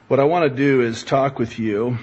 What I want to do is talk with you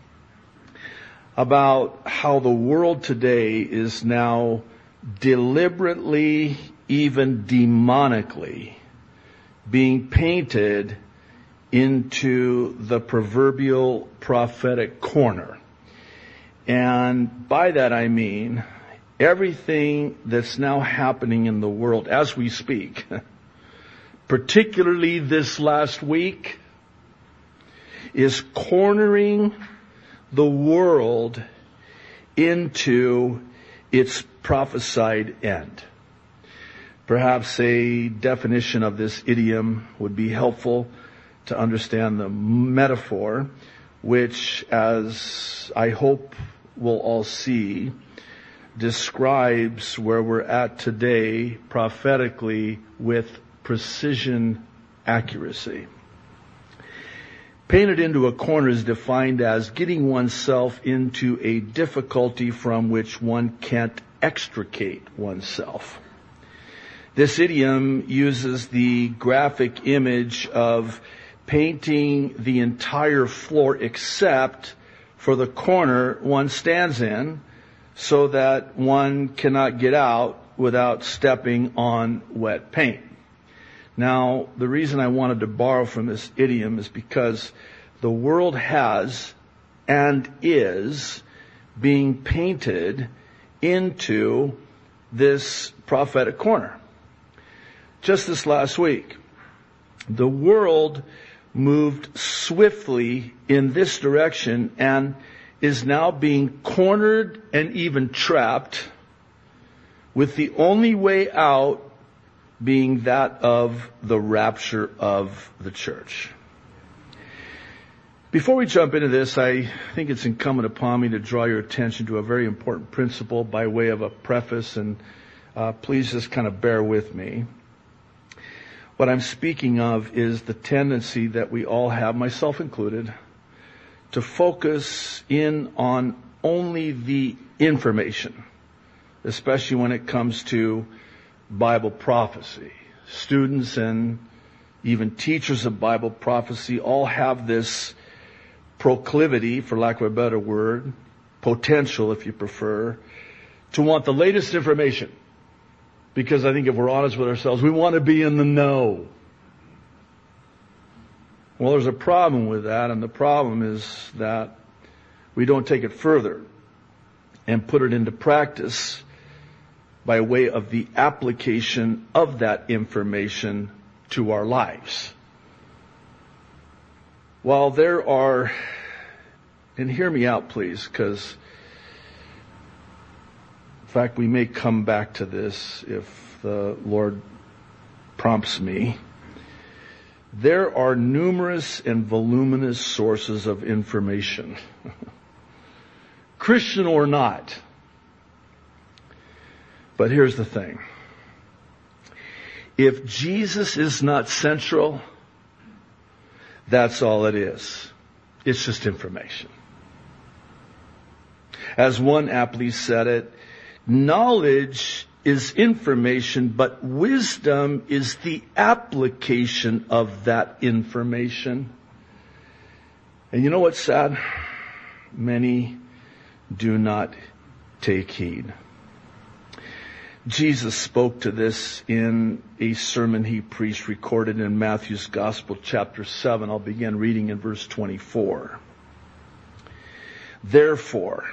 about how the world today is now deliberately, even demonically, being painted into the proverbial prophetic corner. And by that I mean everything that's now happening in the world as we speak, particularly this last week, is cornering the world into its prophesied end. Perhaps a definition of this idiom would be helpful to understand the metaphor, which, as I hope we'll all see, describes where we're at today prophetically with precision accuracy. Painted into a corner is defined as getting oneself into a difficulty from which one can't extricate oneself. This idiom uses the graphic image of painting the entire floor except for the corner one stands in, so that one cannot get out without stepping on wet paint. Now, the reason I wanted to borrow from this idiom is because the world has and is being painted into this prophetic corner. Just this last week, the world moved swiftly in this direction and is now being cornered and even trapped, with the only way out being that of the rapture of the church. Before we jump into this, I think it's incumbent upon me to draw your attention to a very important principle by way of a preface, and please just kind of bear with me. What I'm speaking of is the tendency that we all have, myself included, to focus in on only the information, especially when it comes to Bible prophecy. Students and even teachers of Bible prophecy all have this proclivity, for lack of a better word, potential if you prefer, to want the latest information. Because I think if we're honest with ourselves, we want to be in the know. Well, there's a problem with that, and the problem is that we don't take it further and put it into practice by way of the application of that information to our lives. While there are, and hear me out please, because in fact we may come back to this if the Lord prompts me, there are numerous and voluminous sources of information, Christian or not. But here's the thing. If Jesus is not central, that's all it is. It's just information. As one aptly said it, knowledge is information, but wisdom is the application of that information. And you know what's sad? Many do not take heed. Jesus spoke to this in a sermon he preached recorded in Matthew's Gospel, chapter 7. I'll begin reading in verse 24. Therefore,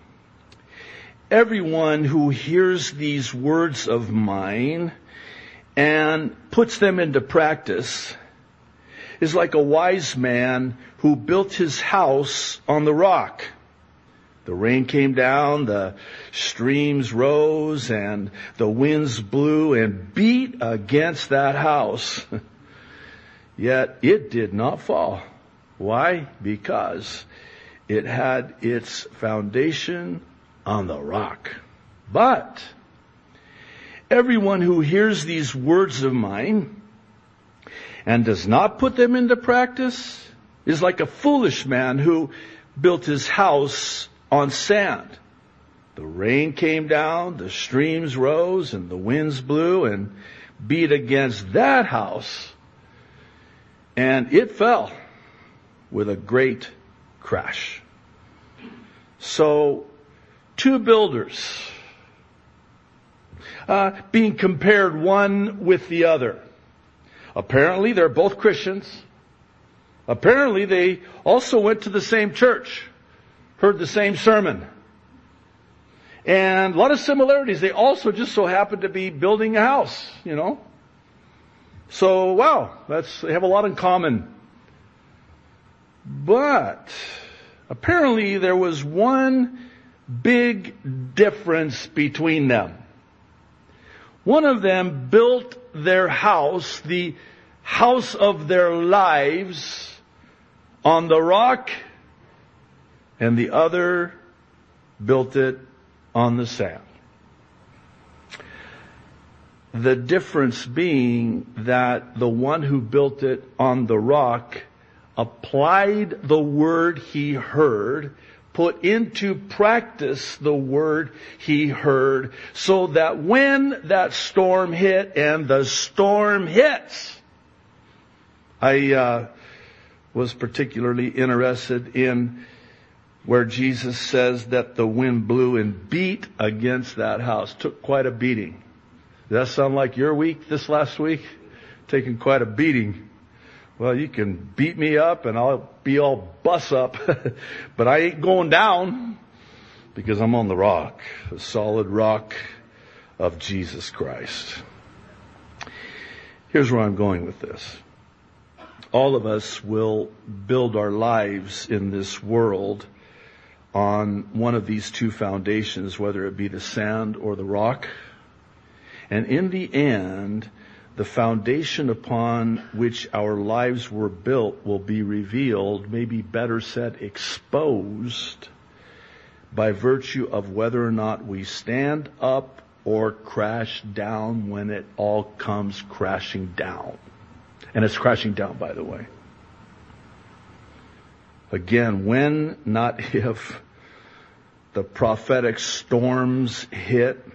everyone who hears these words of mine and puts them into practice is like a wise man who built his house on the rock. The rain came down, the streams rose, and the winds blew and beat against that house. Yet it did not fall. Why? Because it had its foundation on the rock. But everyone who hears these words of mine and does not put them into practice is like a foolish man who built his house on sand. The rain came down, the streams rose, and the winds blew and beat against that house. And it fell. with a great crash. So, two builders being compared one with the other. Apparently they're both Christians. Apparently they also went to the same church, heard the same sermon. And a lot of similarities. They also just so happen to be building a house, So, wow, they have a lot in common. But apparently there was one big difference between them. One of them built their house, the house of their lives, on the rock, and the other built it on the sand. The difference being that the one who built it on the rock applied the word he heard, put into practice the word he heard, so that when that storm hit, and the storm hits, I was particularly interested in where Jesus says that the wind blew and beat against that house. Took quite a beating. Does that sound like your week this last week? Taking quite a beating. Well, you can beat me up and I'll be all bust up, but I ain't going down because I'm on the rock, the solid rock of Jesus Christ. Here's where I'm going with this. All of us will build our lives in this world on one of these two foundations, whether it be the sand or the rock. And in the end, the foundation upon which our lives were built will be revealed, maybe better said, exposed, by virtue of whether or not we stand up or crash down when it all comes crashing down. And it's crashing down, by the way. Again, when, not if, the prophetic storms hit,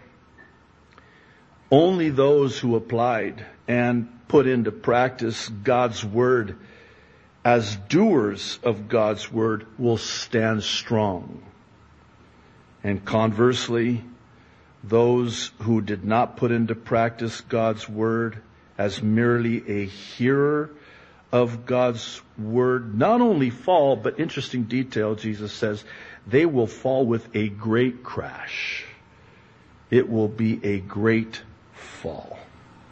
only those who applied and put into practice God's word as doers of God's word will stand strong. And conversely, those who did not put into practice God's word as merely a hearer of God's word, not only fall, but interesting detail, Jesus says, they will fall with a great crash. It will be a great fall.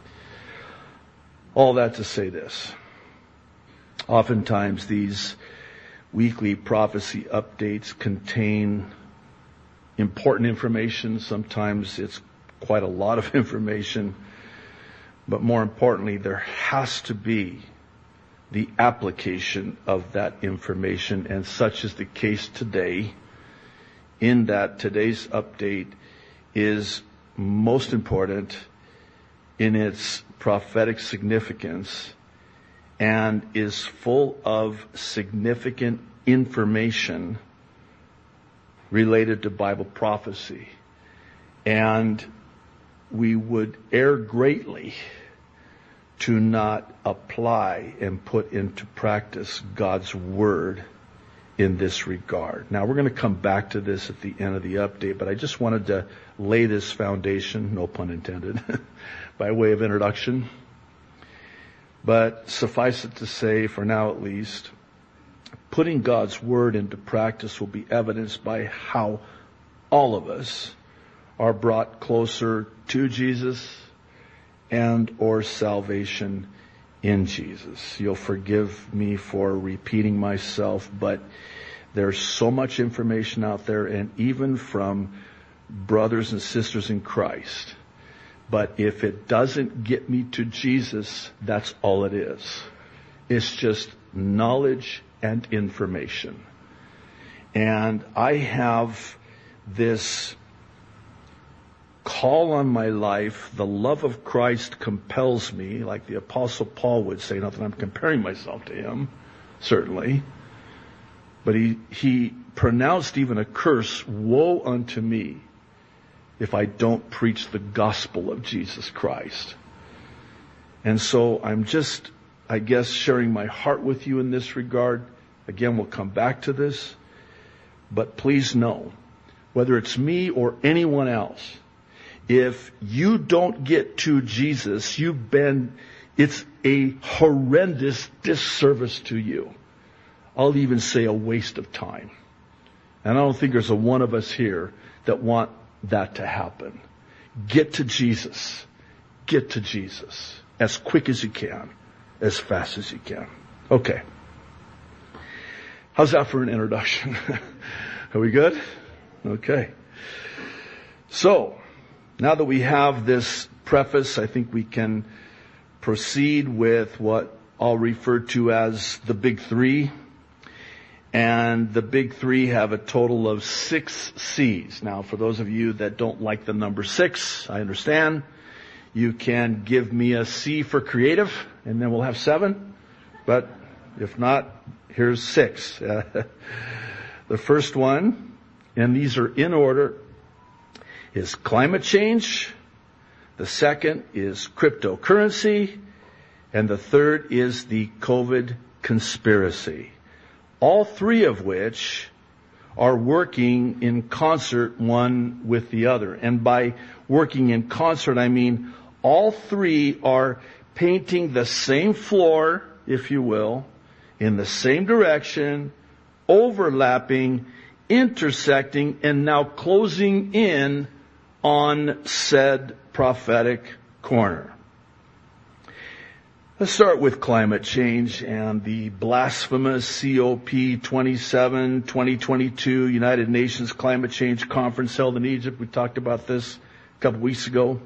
All that to say this. Oftentimes these weekly prophecy updates contain important information. Sometimes it's quite a lot of information. But more importantly, there has to be the application of that information, and such is the case today, in that today's update is most important in its prophetic significance and is full of significant information related to Bible prophecy. And we would err greatly to not apply and put into practice God's word in this regard. Now, we're going to come back to this at the end of the update, but I just wanted to lay this foundation, no pun intended, by way of introduction. But suffice it to say, for now at least, putting God's word into practice will be evidenced by how all of us are brought closer to Jesus and or salvation in Jesus. You'll forgive me for repeating myself, but there's so much information out there, and even from brothers and sisters in Christ. But if it doesn't get me to Jesus, that's all it is. It's just knowledge and information. And I have this call on my life. The love of Christ compels me, like the Apostle Paul would say. Not that I'm comparing myself to him, certainly. But he pronounced even a curse, woe unto me if I don't preach the gospel of Jesus Christ. And so I'm just, I guess, sharing my heart with you in this regard. Again, we'll come back to this. But please know, whether it's me or anyone else, if you don't get to Jesus, it's a horrendous disservice to you. I'll even say a waste of time. And I don't think there's a one of us here that want that to happen. Get to Jesus. Get to Jesus. As quick as you can. As fast as you can. Okay. How's that for an introduction? Are we good? Okay. So, now that we have this preface, I think we can proceed with what I'll refer to as the big three. And the big three have a total of 6 C's. Now, for those of you that don't like the number 6, I understand. You can give me a C for creative, and then we'll have 7. But if not, here's 6. The first one, and these are in order, is climate change. The second is cryptocurrency. And the third is the COVID conspiracy. All 3 of which are working in concert one with the other. And by working in concert, I mean all 3 are painting the same floor, if you will, in the same direction, overlapping, intersecting, and now closing in on said prophetic corner. Let's start with climate change and the blasphemous COP27 2022 United Nations Climate Change Conference held in Egypt. We talked about this a couple weeks ago.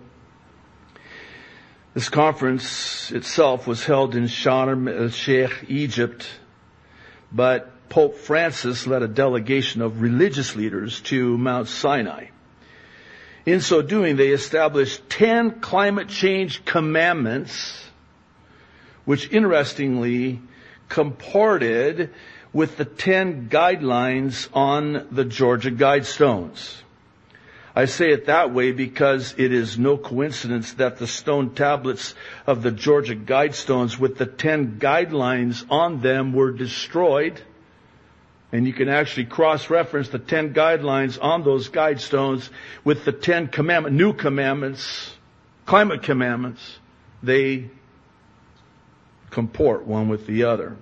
This conference itself was held in Sharm el-Sheikh, Egypt, but Pope Francis led a delegation of religious leaders to Mount Sinai. In so doing, they established 10 climate change commandments, which interestingly comported with the 10 guidelines on the Georgia Guidestones. I say it that way because it is no coincidence that the stone tablets of the Georgia Guidestones with the 10 guidelines on them were destroyed. And you can actually cross-reference the 10 guidelines on those Guidestones with the 10 new commandments, climate commandments. They comport one with the other.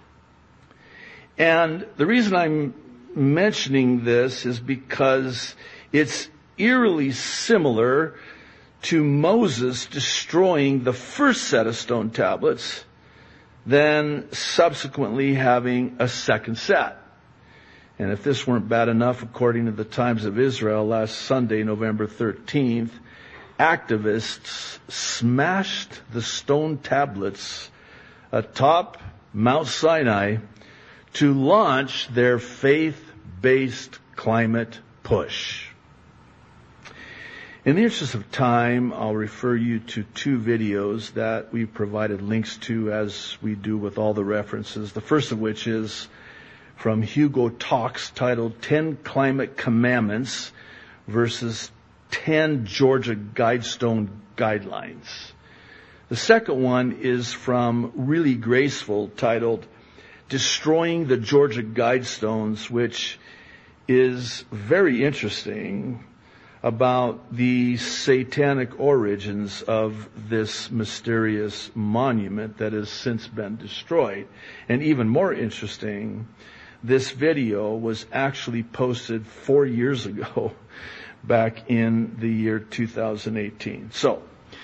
And the reason I'm mentioning this is because it's eerily similar to Moses destroying the first set of stone tablets, then subsequently having a second set. And if this weren't bad enough, according to the Times of Israel, last Sunday, November 13th, activists smashed the stone tablets atop Mount Sinai to launch their faith-based climate push. In the interest of time, I'll refer you to 2 videos that we've provided links to, as we do with all the references. The first of which is from Hugo Talks, titled 10 Climate Commandments versus 10 Georgia Guidestone Guidelines. The second one is from Really Graceful, titled Destroying the Georgia Guidestones, which is very interesting about the satanic origins of this mysterious monument that has since been destroyed. And even more interesting, this video was actually posted 4 years ago, back in the year 2018. So,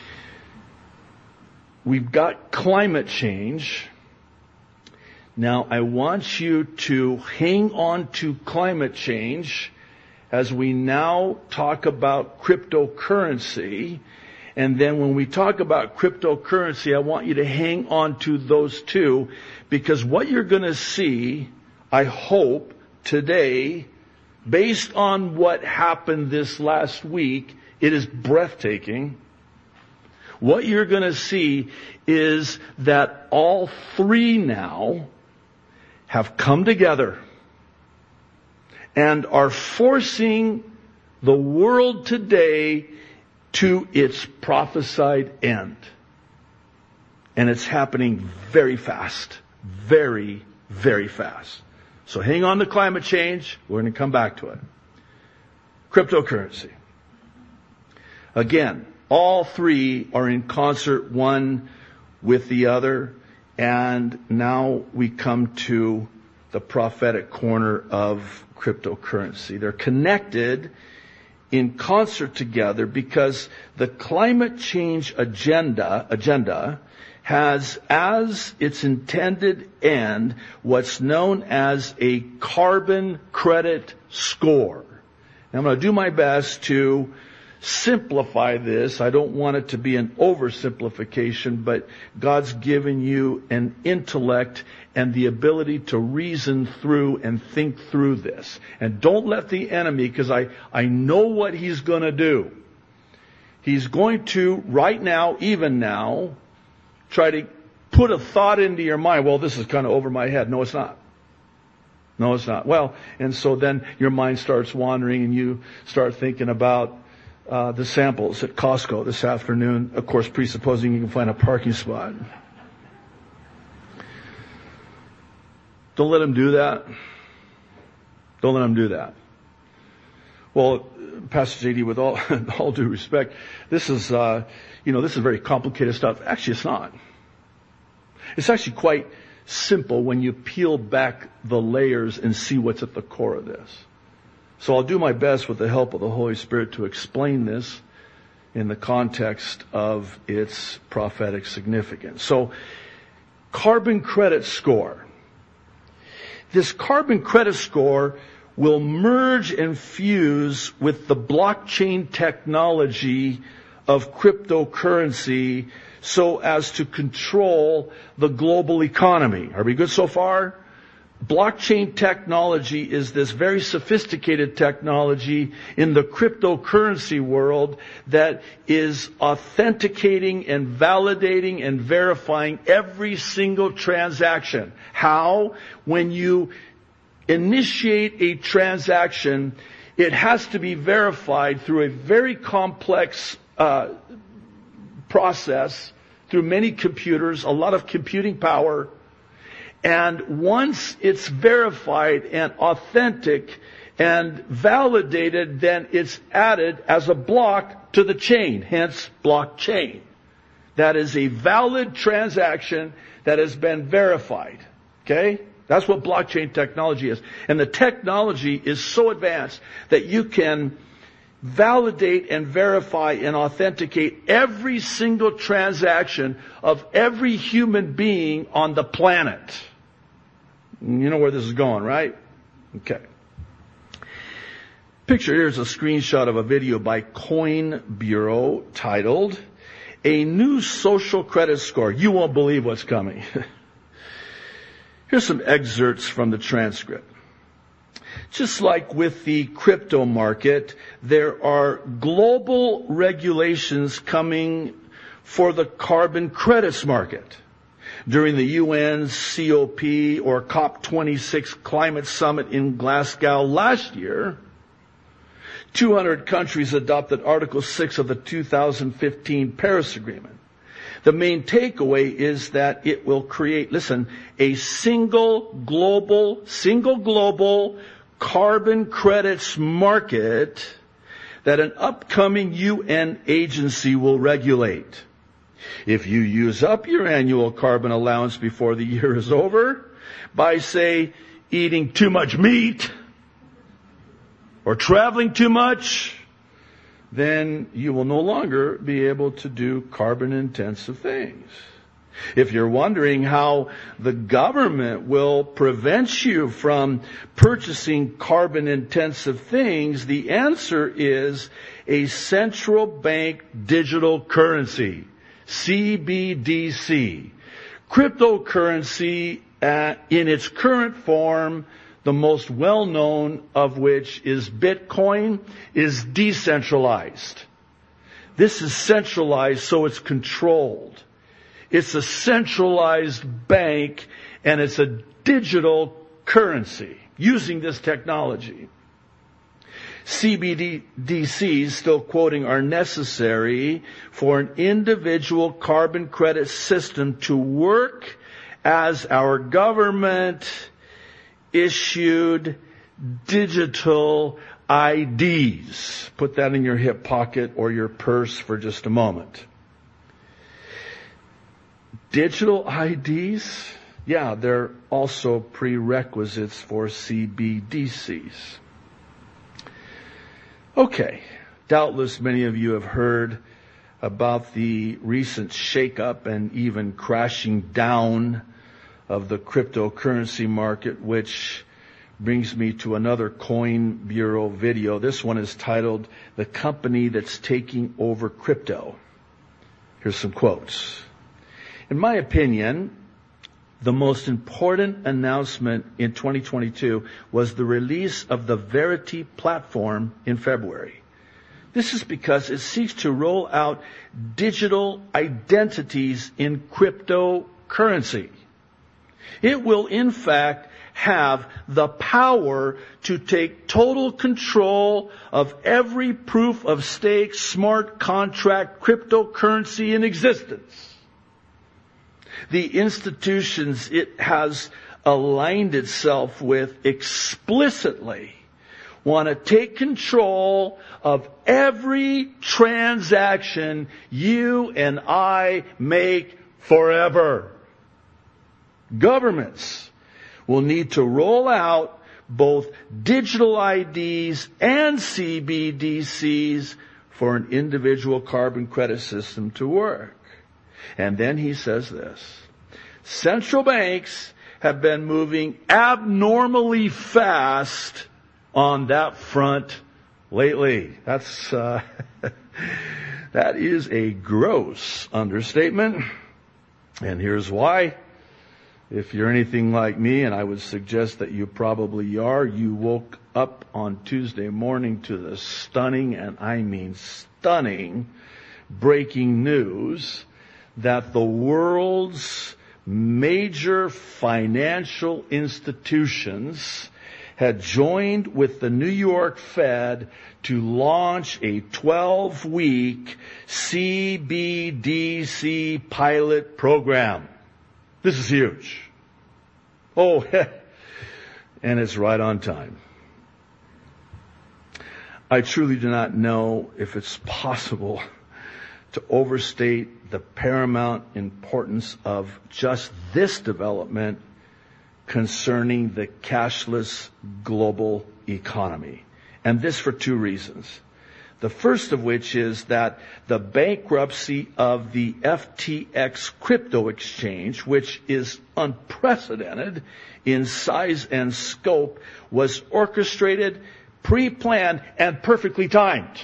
we've got climate change. Now, I want you to hang on to climate change as we now talk about cryptocurrency. And then when we talk about cryptocurrency, I want you to hang on to those 2, because what you're going to see, I hope, today, based on what happened this last week, it is breathtaking. What you're going to see is that all 3 now have come together and are forcing the world today to its prophesied end. And it's happening very fast. Very, very fast. So hang on to climate change. We're going to come back to it. Cryptocurrency. Again, all three are in concert, one with the other. And now we come to the prophetic corner of cryptocurrency. They're connected in concert together because the climate change agenda has as its intended end what's known as a carbon credit score. And I'm going to do my best to simplify this. I don't want it to be an oversimplification, but God's given you an intellect and the ability to reason through and think through this. And don't let the enemy, because I know what he's going to do. He's going to, right now, even now, try to put a thought into your mind. Well, this is kind of over my head. No, it's not. No, it's not. Well, and so then your mind starts wandering and you start thinking about the samples at Costco this afternoon, of course, presupposing you can find a parking spot. Don't let him do that. Don't let him do that. Well, Pastor JD, with all due respect, this is, this is very complicated stuff. Actually, it's not. It's actually quite simple when you peel back the layers and see what's at the core of this. So I'll do my best with the help of the Holy Spirit to explain this in the context of its prophetic significance. So, carbon credit score. This carbon credit score will merge and fuse with the blockchain technology of cryptocurrency so as to control the global economy. Are we good so far? Blockchain technology is this very sophisticated technology in the cryptocurrency world that is authenticating and validating and verifying every single transaction. How? When you initiate a transaction, it has to be verified through a very complex process, through many computers, a lot of computing power. And once it's verified and authentic and validated, then it's added as a block to the chain, hence blockchain. That is a valid transaction that has been verified. Okay? That's what blockchain technology is. And the technology is so advanced that you can validate and verify and authenticate every single transaction of every human being on the planet. You know where this is going, right? Okay. Picture here's a screenshot of a video by Coin Bureau titled, "A New Social Credit Score. You won't believe what's coming." Here's some excerpts from the transcript. Just like with the crypto market, there are global regulations coming for the carbon credits market. During the UN's COP or COP26 climate summit in Glasgow last year, 200 countries adopted Article 6 of the 2015 Paris Agreement. The main takeaway is that it will create, listen, a single global carbon credits market that an upcoming UN agency will regulate. If you use up your annual carbon allowance before the year is over by, say, eating too much meat or traveling too much, then you will no longer be able to do carbon-intensive things. If you're wondering how the government will prevent you from purchasing carbon-intensive things, the answer is a central bank digital currency. CBDC. Cryptocurrency in its current form, the most well-known of which is Bitcoin, is decentralized. This is centralized, so it's controlled. It's a centralized bank, and it's a digital currency using this technology. CBDCs, still quoting, are necessary for an individual carbon credit system to work as our government issued digital IDs. Put that in your hip pocket or your purse for just a moment. Digital IDs, yeah, they're also prerequisites for CBDCs. Okay, doubtless many of you have heard about the recent shakeup and even crashing down of the cryptocurrency market, which brings me to another Coin Bureau video. This one is titled, "The Company That's Taking Over Crypto." Here's some quotes. In my opinion, the most important announcement in 2022 was the release of the Verity platform in February. This is because it seeks to roll out digital identities in cryptocurrency. It will, in fact, have the power to take total control of every proof of stake smart contract cryptocurrency in existence. The institutions it has aligned itself with explicitly want to take control of every transaction you and I make forever. Governments will need to roll out both digital IDs and CBDCs for an individual carbon credit system to work. And then he says this: central banks have been moving abnormally fast on that front lately. That's that is a gross understatement. And here's why. If you're anything like me, and I would suggest that you probably are, you woke up on Tuesday morning to the stunning, and I mean stunning, breaking news that the world's major financial institutions had joined with the New York Fed to launch a 12-week CBDC pilot program. This is huge. Oh, and it's right on time. I truly do not know if it's possible to overstate the paramount importance of just this development concerning the cashless global economy. And this for two reasons. The first of which is that the bankruptcy of the FTX crypto exchange, which is unprecedented in size and scope, was orchestrated, pre-planned, and perfectly timed.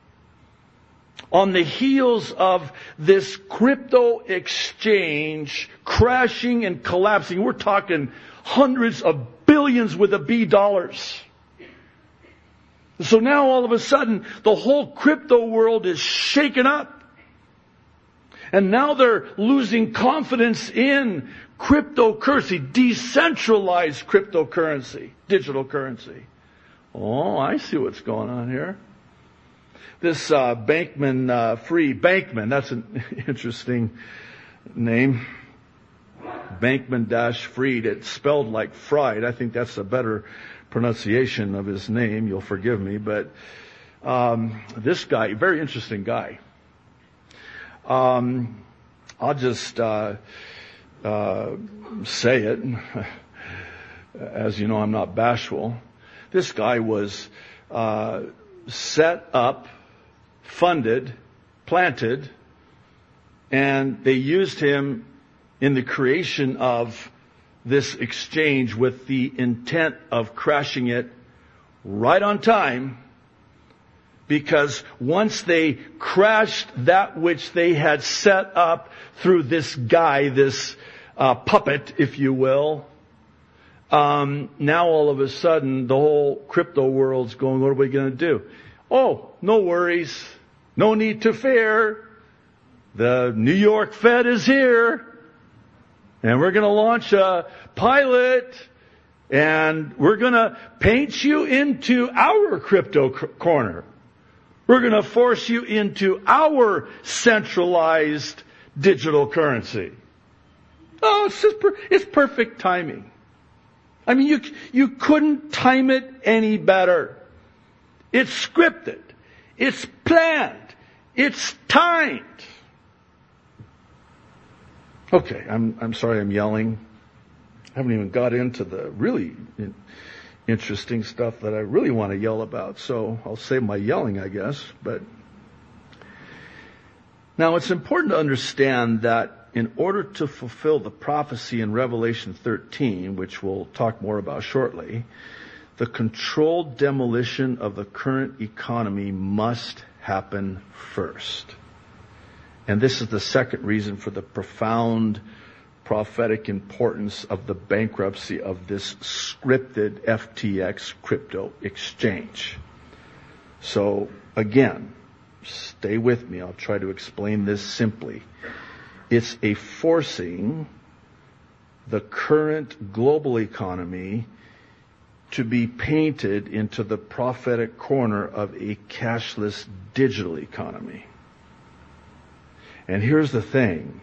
On the heels of this crypto exchange crashing and collapsing, we're talking hundreds of billions with a B dollars. So now all of a sudden, the whole crypto world is shaken up. And now they're losing confidence in cryptocurrency, decentralized cryptocurrency, digital currency. Oh, I see what's going on here. This Bankman-Fried, that's an interesting name. Bankman-Fried, it's spelled like fried. I think that's a better pronunciation of his name. You'll forgive me, but this guy, very interesting guy. I'll just say it. As you know, I'm not bashful. This guy was set up, funded, planted, and they used him in the creation of this exchange with the intent of crashing it right on time, because once they crashed that which they had set up through this guy, this puppet, if you will, now all of a sudden the whole crypto world's going, what are we going to do? Oh, no worries. No need to fear. The New York Fed is here. And we're going to launch a pilot, and we're going to paint you into our crypto corner. We're going to force you into our centralized digital currency. Oh, it's perfect timing. I mean, you couldn't time it any better. It's scripted. It's planned. It's timed. Okay, I'm sorry I'm yelling. I haven't even got into the really interesting stuff that I really want to yell about, so I'll save my yelling, I guess. But now it's important to understand that in order to fulfill the prophecy in Revelation 13, which we'll talk more about shortly, the controlled demolition of the current economy must happen first. And this is the second reason for the profound prophetic importance of the bankruptcy of this scripted FTX crypto exchange. So again, stay with me. I'll try to explain this simply. It's a forcing the current global economy to be painted into the prophetic corner of a cashless digital economy. And here's the thing.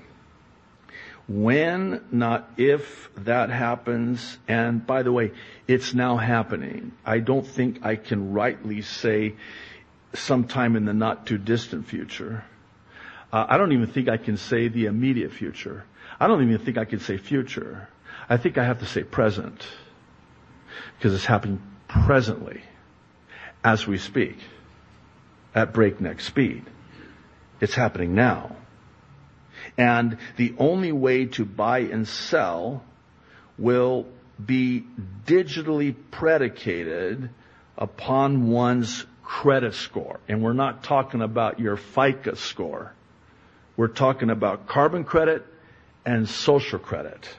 When, not if, that happens, and by the way, it's now happening. I don't think I can rightly say sometime in the not too distant future. I don't even think I can say the immediate future. I don't even think I can say future. I think I have to say present. Because it's happening presently, as we speak, at breakneck speed. It's happening now. And the only way to buy and sell will be digitally predicated upon one's credit score. And we're not talking about your FICO score. We're talking about carbon credit and social credit.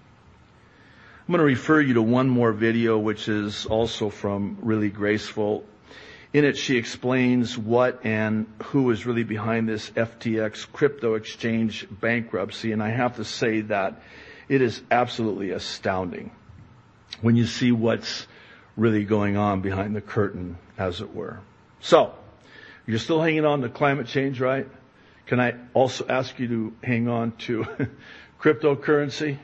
I'm going to refer you to one more video, which is also from Really Graceful. In it, she explains what and who is really behind this FTX crypto exchange bankruptcy. And I have to say that it is absolutely astounding when you see what's really going on behind the curtain, as it were. So, you're still hanging on to climate change, right? Can I also ask you to hang on to cryptocurrency?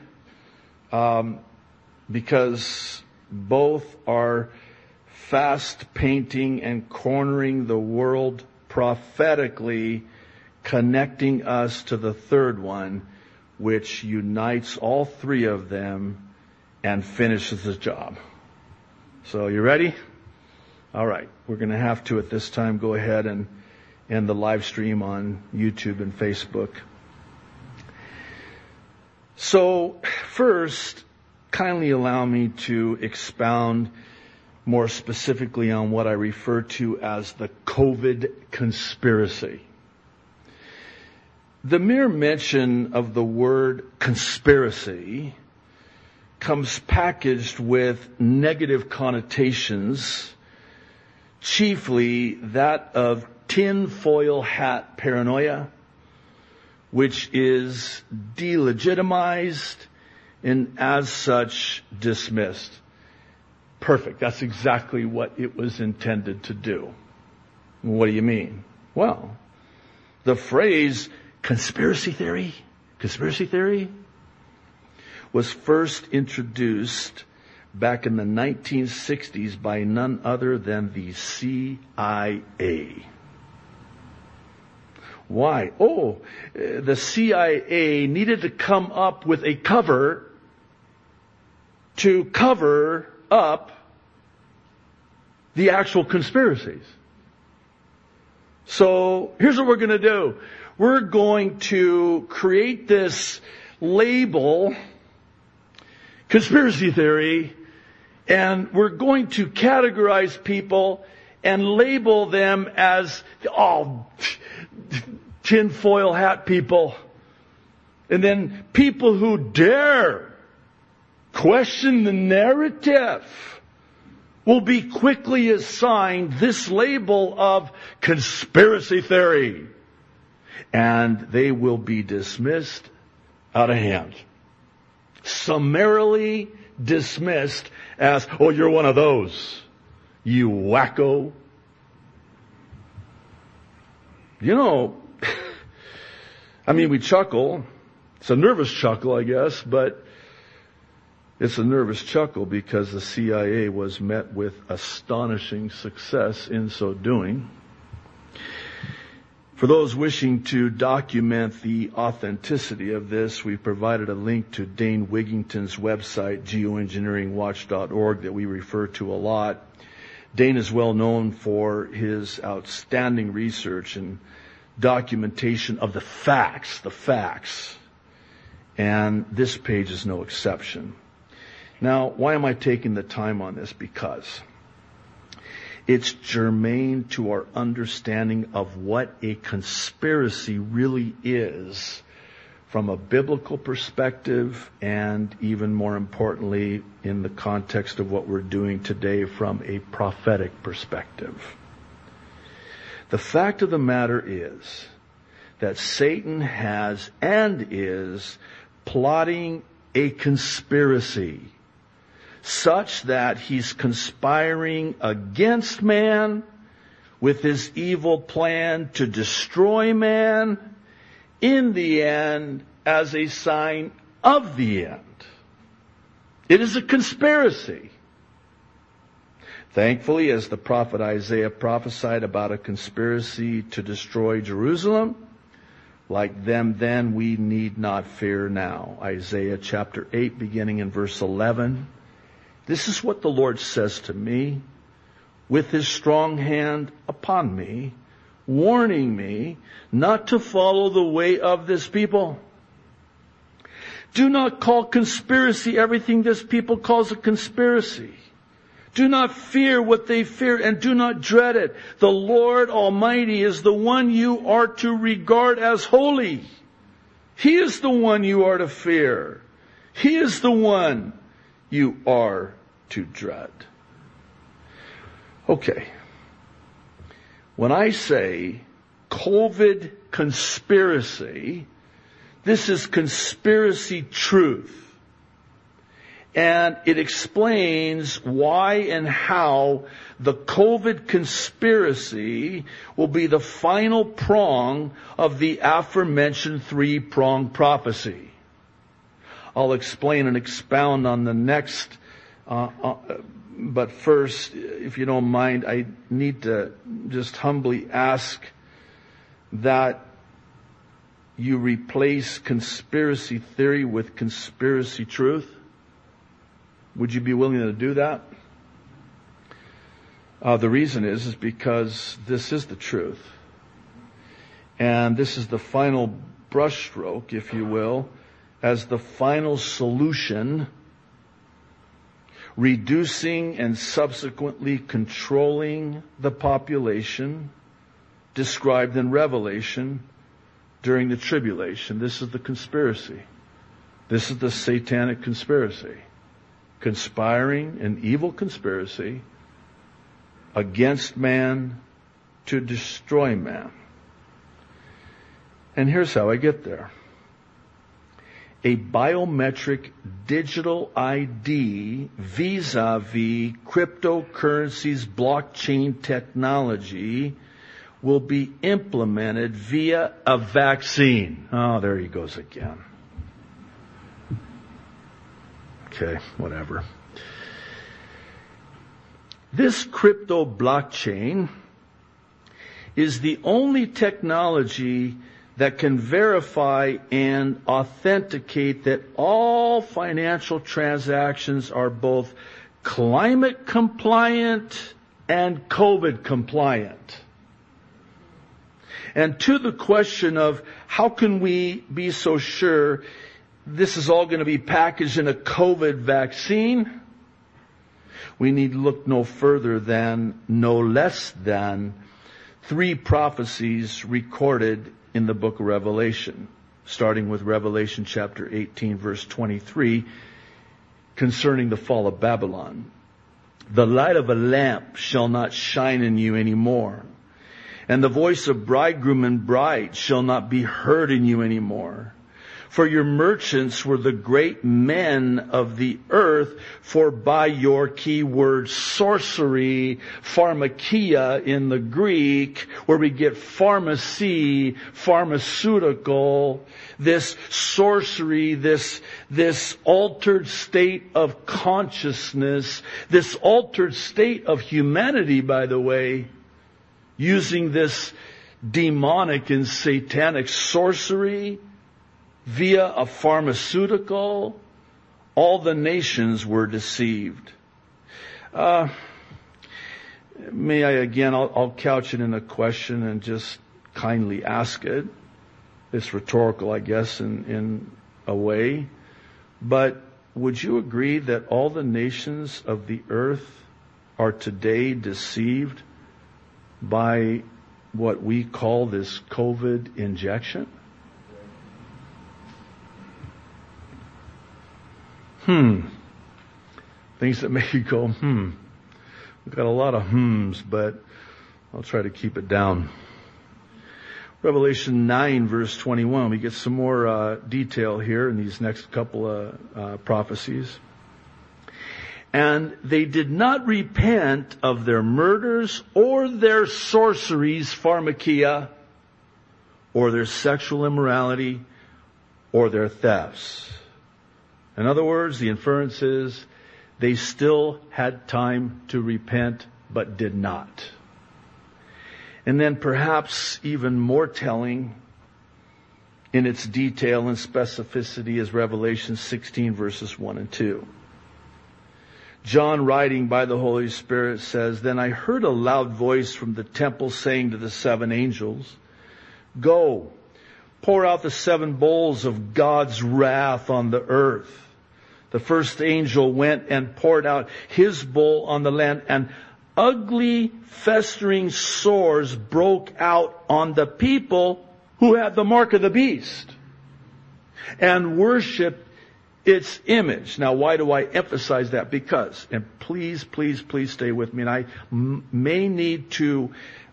Because both are fast painting and cornering the world prophetically, connecting us to the third one, which unites all three of them and finishes the job. So you ready? All right. We're going to have to, at this time, go ahead and end the live stream on YouTube and Facebook. So first, kindly allow me to expound more specifically on what I refer to as the COVID conspiracy. The mere mention of the word conspiracy comes packaged with negative connotations, chiefly that of tinfoil hat paranoia, which is delegitimized and as such dismissed. Perfect. That's exactly what it was intended to do. What do you mean? Well, the phrase conspiracy theory was first introduced back in the 1960s by none other than the CIA. Why? Oh, the CIA needed to come up with a cover to cover up the actual conspiracies. So here's what we're going to do. We're going to create this label, conspiracy theory, and we're going to categorize people and label them as, tinfoil hat people. And then people who dare question the narrative will be quickly assigned this label of conspiracy theory. And they will be dismissed out of hand. Summarily dismissed as, oh, you're one of those, you wacko. You know, I mean, we chuckle. It's a nervous chuckle, I guess, but It's a nervous chuckle because the CIA was met with astonishing success in so doing. For those wishing to document the authenticity of this, we provided a link to Dane Wigington's website, geoengineeringwatch.org, that we refer to a lot. Dane is well known for his outstanding research and documentation of the facts. And this page is no exception. Now, why am I taking the time on this? Because it's germane to our understanding of what a conspiracy really is from a biblical perspective, and even more importantly, in the context of what we're doing today from a prophetic perspective. The fact of the matter is that Satan has and is plotting a conspiracy such that he's conspiring against man with his evil plan to destroy man in the end as a sign of the end. It is a conspiracy. Thankfully, as the prophet Isaiah prophesied about a conspiracy to destroy Jerusalem, like them then we need not fear now. Isaiah chapter 8, beginning in verse 11. This is what the Lord says to me, with his strong hand upon me, warning me not to follow the way of this people. Do not call conspiracy everything this people calls a conspiracy. Do not fear what they fear, and do not dread it. The Lord Almighty is the one you are to regard as holy. He is the one you are to fear. He is the one you are to dread. Okay. When I say COVID conspiracy, this is conspiracy truth. And it explains why and how the COVID conspiracy will be the final prong of the aforementioned three-prong prophecy. I'll explain and expound on the next, but first, if you don't mind, I need to just humbly ask that you replace conspiracy theory with conspiracy truth. Would you be willing to do that? The reason is because this is the truth. And this is the final brushstroke, if you will, as the final solution, reducing and subsequently controlling the population described in Revelation during the tribulation. This is the conspiracy. This is the satanic conspiracy. Conspiring an evil conspiracy against man to destroy man. And here's how I get there. A biometric digital ID vis-a-vis cryptocurrencies, blockchain technology will be implemented via a vaccine. Oh, there he goes again. Okay, whatever. This crypto blockchain is the only technology that can verify and authenticate that all financial transactions are both climate compliant and COVID compliant. And to the question of how can we be so sure this is all going to be packaged in a COVID vaccine, we need to look no further than, no less than, 3 prophecies recorded in the book of Revelation, starting with Revelation chapter 18, verse 23, concerning the fall of Babylon. The light of a lamp shall not shine in you anymore, and the voice of bridegroom and bride shall not be heard in you anymore. For your merchants were the great men of the earth, for by your keyword sorcery, pharmakia in the Greek, where we get pharmacy, pharmaceutical, this sorcery, this altered state of consciousness, this altered state of humanity, by the way, using this demonic and satanic sorcery, via a pharmaceutical, all the nations were deceived. I'll couch it in a question and just kindly ask it. It's rhetorical, I guess, in a way. But would you agree that all the nations of the earth are today deceived by what we call this COVID injection? Things that make you go, We've got a lot of but I'll try to keep it down. Revelation 9 verse 21. We get some more detail here in these next couple of prophecies. And they did not repent of their murders or their sorceries, pharmakia, or their sexual immorality, or their thefts. In other words, the inference is they still had time to repent, but did not. And then perhaps even more telling in its detail and specificity is Revelation 16 verses 1 and 2. John, writing by the Holy Spirit, says, Then I heard a loud voice from the temple saying to the 7 angels, Go, pour out the 7 bowls of God's wrath on the earth. The first angel went and poured out his bowl on the land, and ugly, festering sores broke out on the people who had the mark of the beast and worshipped its image. Now, why do I emphasize that? Because, and please stay with me, and I may need to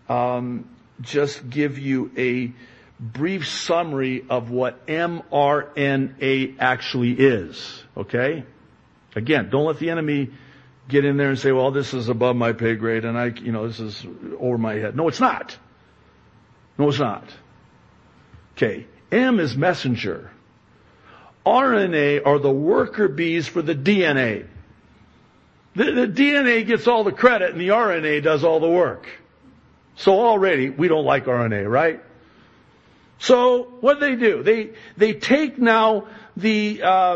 just give you a brief summary of what mRNA actually is. Okay? Again, don't let the enemy get in there and say, well, this is above my pay grade and this is over my head. No, it's not. No, it's not. Okay. M is messenger. RNA are the worker bees for the DNA. The DNA gets all the credit and the RNA does all the work. So already we don't like RNA, right? So what do? They take now the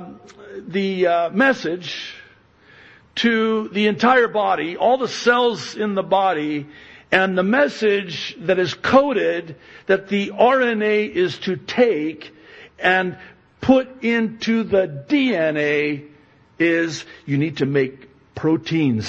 message to the entire body, all the cells in the body, and the message that is coded that the RNA is to take and put into the DNA is you need to make proteins.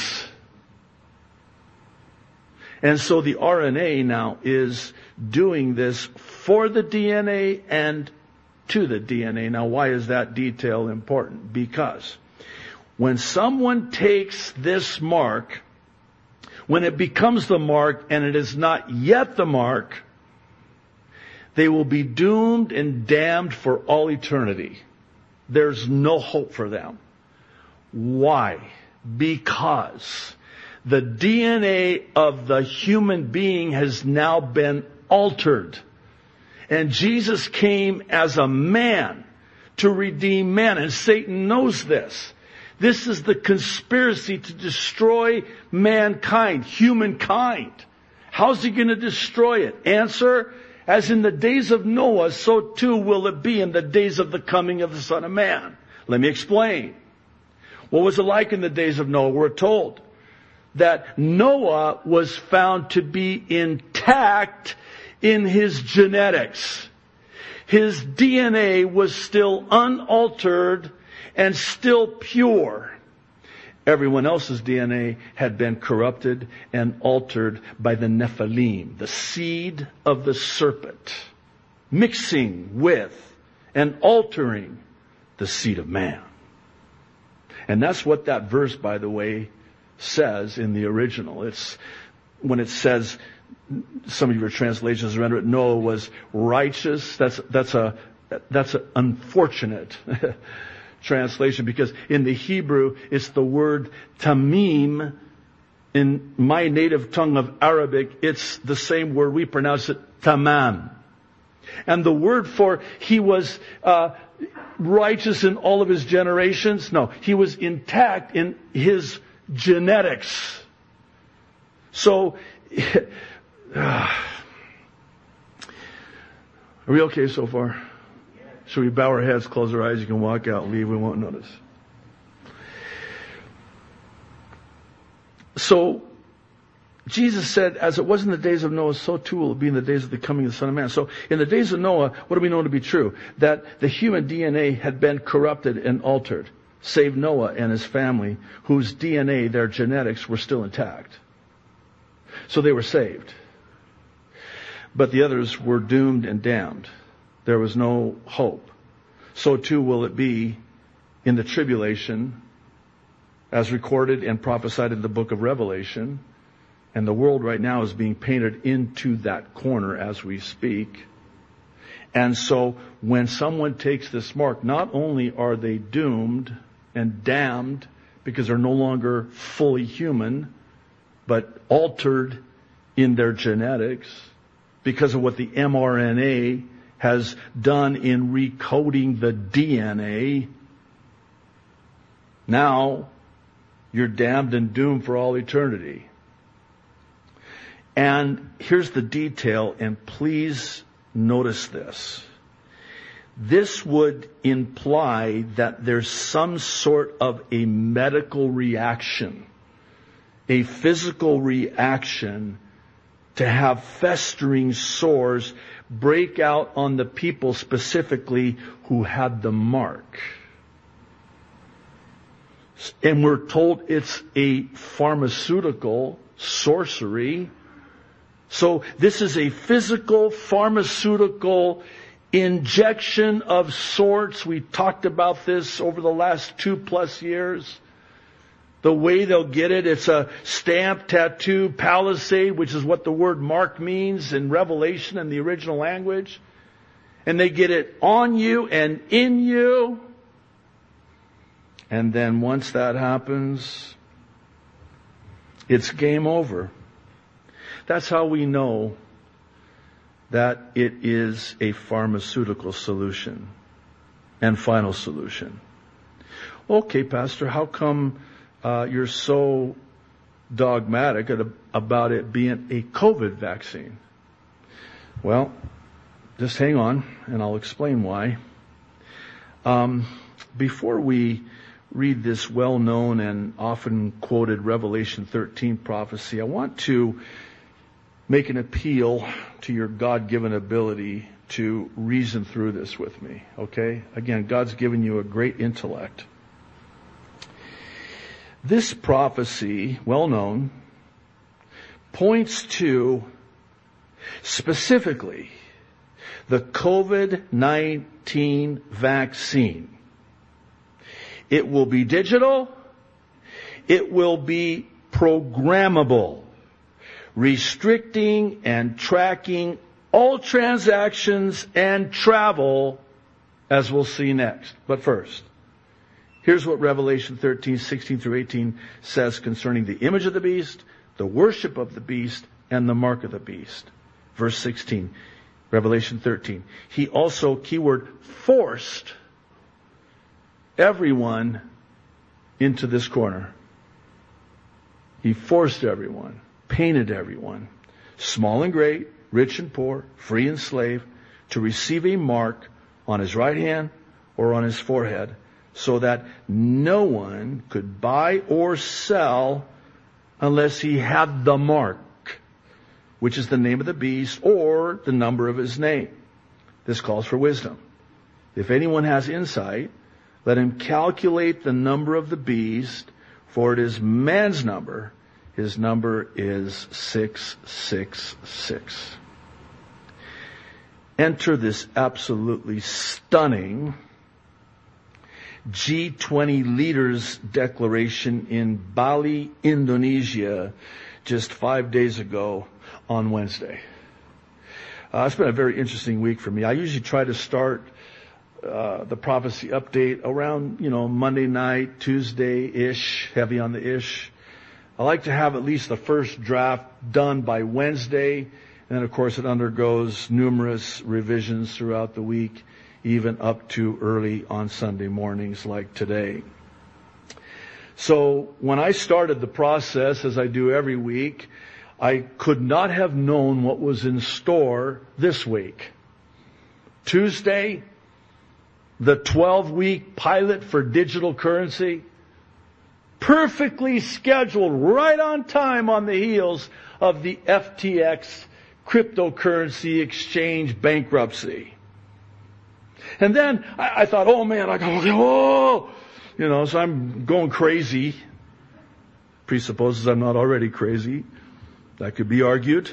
And so the RNA now is doing this for the DNA and to the DNA. Now, why is that detail important? Because when someone takes this mark, when it becomes the mark and it is not yet the mark, they will be doomed and damned for all eternity. There's no hope for them. Why? Because the DNA of the human being has now been altered. And Jesus came as a man to redeem man. And Satan knows this. This is the conspiracy to destroy mankind, humankind. How's he going to destroy it? Answer, as in the days of Noah, so too will it be in the days of the coming of the Son of Man. Let me explain. What was it like in the days of Noah? We're told that Noah was found to be intact in his genetics. His DNA was still unaltered and still pure. Everyone else's DNA had been corrupted and altered by the Nephilim, the seed of the serpent, mixing with and altering the seed of man. And that's what that verse, by the way, says in the original. It's when it says, some of your translations render it, Noah was righteous. That's a That's an unfortunate translation, because in the Hebrew, it's the word tamim. In my native tongue of Arabic, it's the same word we pronounce it, tamam. And the word for he was righteous in all of his generations, no, he was intact in his genetics. So, are we okay so far? Should we bow our heads, close our eyes? You can walk out, leave, we won't notice. So, Jesus said, as it was in the days of Noah, so too will it be in the days of the coming of the Son of Man. So, in the days of Noah, what do we know to be true? That the human DNA had been corrupted and altered, save Noah and his family, whose DNA, their genetics, were still intact. So they were saved. But the others were doomed and damned. There was no hope. So too will it be in the tribulation, as recorded and prophesied in the book of Revelation. And the world right now is being painted into that corner as we speak. And so when someone takes this mark, not only are they doomed and damned because they're no longer fully human, but altered in their genetics because of what the mRNA has done in recoding the DNA. Now, you're damned and doomed for all eternity. And here's the detail, and please notice this. This would imply that there's some sort of a medical reaction, a physical reaction, to have festering sores break out on the people specifically who had the mark. And we're told it's a pharmaceutical sorcery. So this is a physical pharmaceutical injection of sorts. We talked about this over the last 2+ years. The way they'll get it, it's a stamp, tattoo, palisade, which is what the word mark means in Revelation in the original language. And they get it on you and in you. And then once that happens, it's game over. That's how we know that it is a pharmaceutical solution and final solution. Okay, Pastor, how come you're so dogmatic about it being a COVID vaccine? Well, just hang on and I'll explain why. Before we read this well-known and often quoted Revelation 13 prophecy, I want to make an appeal to your God-given ability to reason through this with me, okay? Again, God's given you a great intellect. This prophecy, well known, points to specifically the COVID-19 vaccine. It will be digital. It will be programmable, restricting and tracking all transactions and travel, as we'll see next. But first, here's what Revelation 13:16-18 says concerning the image of the beast, the worship of the beast, and the mark of the beast. Verse 16, Revelation 13. He also, keyword, forced everyone into this corner. He forced everyone, painted everyone, small and great, rich and poor, free and slave, to receive a mark on his right hand or on his forehead, so that no one could buy or sell unless he had the mark, which is the name of the beast or the number of his name. This calls for wisdom. If anyone has insight, let him calculate the number of the beast, for it is man's number. His number is 666. Enter this absolutely stunning G20 leaders declaration in Bali, Indonesia, just 5 days ago on Wednesday. It's been a very interesting week for me. I usually try to start the prophecy update around, Monday night, Tuesday-ish, heavy on the ish. I like to have at least the first draft done by Wednesday. And then, of course, it undergoes numerous revisions throughout the week, even up to early on Sunday mornings like today. So when I started the process, as I do every week, I could not have known what was in store this week. Tuesday, the 12-week pilot for digital currency, perfectly scheduled, right on time on the heels of the FTX cryptocurrency exchange bankruptcy. And then I thought, oh man, so I'm going crazy. Presupposes I'm not already crazy. That could be argued.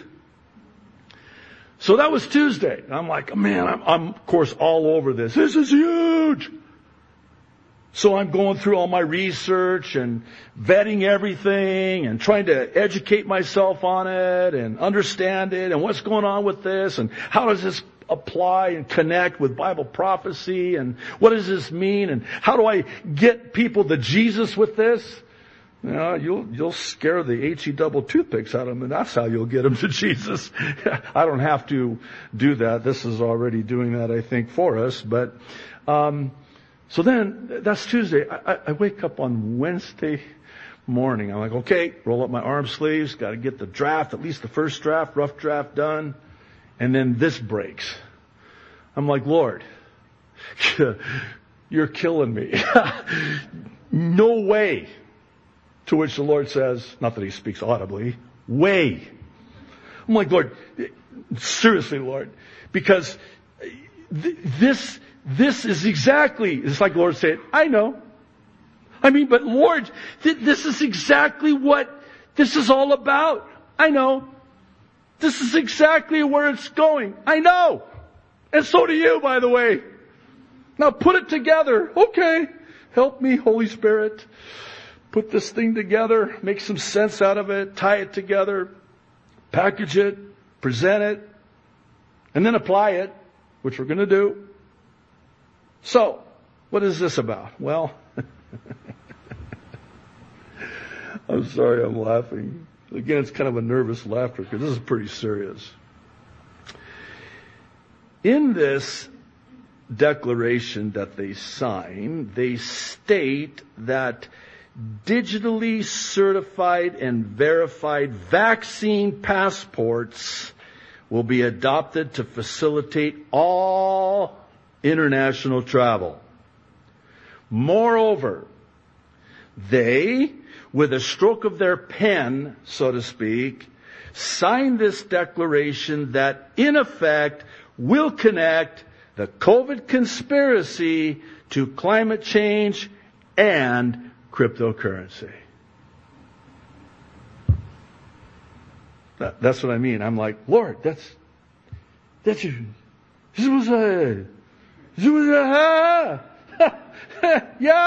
So that was Tuesday. I'm like, man, I'm of course all over this. This is huge. So I'm going through all my research and vetting everything and trying to educate myself on it and understand it and what's going on with this and how does this apply and connect with Bible prophecy and what does this mean and how do I get people to Jesus with this? You'll scare the HE double toothpicks out of them, and that's how you'll get them to Jesus. I don't have to do that. This is already doing that, I think, for us. But so then that's Tuesday. I wake up on Wednesday morning. I'm like, okay, roll up my arm sleeves. Got to get the draft, at least the first draft, rough draft done. And then this breaks. I'm like, Lord, you're killing me. No way. To which the Lord says, not that he speaks audibly, way. I'm like, Lord, seriously, Lord, because this is exactly, it's like the Lord said, I know. But Lord, this is exactly what this is all about. I know. This is exactly where it's going. I know. And so do you, by the way. Now put it together. Okay. Help me, Holy Spirit. Put this thing together, make some sense out of it, tie it together, package it, present it, and then apply it, which we're going to do. So, what is this about? Well, I'm sorry I'm laughing. Again, it's kind of a nervous laughter because this is pretty serious. In this declaration that they sign, they state that digitally certified and verified vaccine passports will be adopted to facilitate all international travel. Moreover, they, with a stroke of their pen, so to speak, sign this declaration that in effect will connect the COVID conspiracy to climate change and cryptocurrency. That's what I mean. I'm like, Lord, that's yeah.